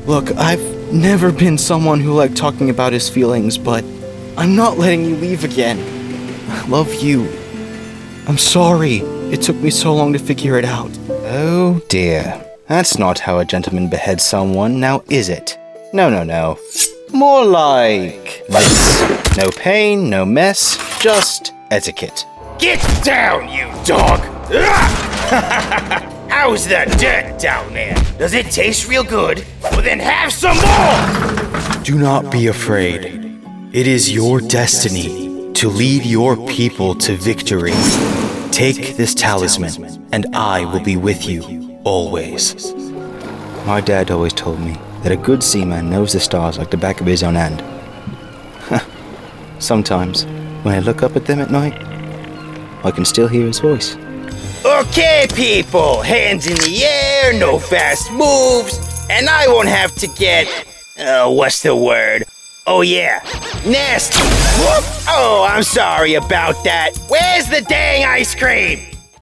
Look, I've never been someone who liked talking about his feelings, but I'm not letting you leave again. I love you. I'm sorry it took me so long to figure it out. Oh dear. That's not how a gentleman beheads someone, now is it? No. More like this. No pain, no mess, just etiquette. Get down, you dog! How's the dirt down there? Does it taste real good? Well, then have some more! Do not be afraid. It is your destiny to lead your people to victory. Take this talisman, and I will be with you, always. My dad always told me that a good seaman knows the stars like the back of his own hand. Sometimes, when I look up at them at night, I can still hear his voice. Okay, people, hands in the air, no fast moves, and I won't have to get, what's the word? Oh yeah, nasty. Whoop. Oh, I'm sorry about that. Where's the dang ice cream?